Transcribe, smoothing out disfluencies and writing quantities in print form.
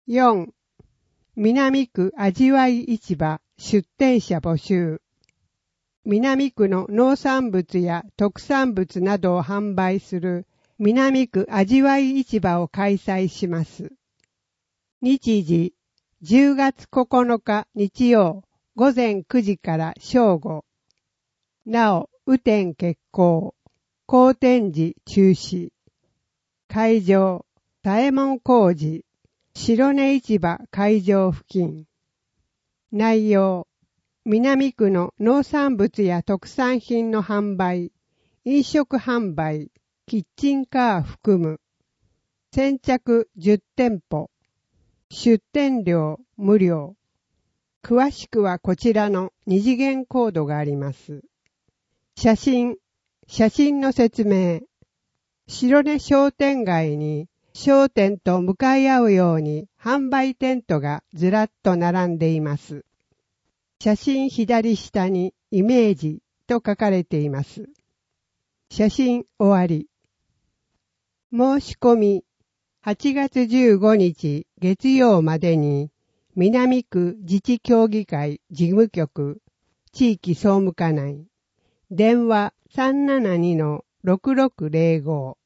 4. 南区味わい市場出店者募集。南区の農産物や特産物などを販売する南区味わい市場を開催します。日時10月9日日曜午前9時から正午。なお、雨天決行。公展時中止。会場、左衛門小路、白根市場会場付近。内容、南区の農産物や特産品の販売、飲食販売、キッチンカー含む。先着10店舗。出店料無料。詳しくはこちらの二次元コードがあります。写真の説明。白根商店街に商店と向かい合うように販売テントがずらっと並んでいます。写真左下にイメージと書かれています。写真終わり。申し込み8月15日月曜までに南区自治協議会事務局地域総務課内電話 372-6605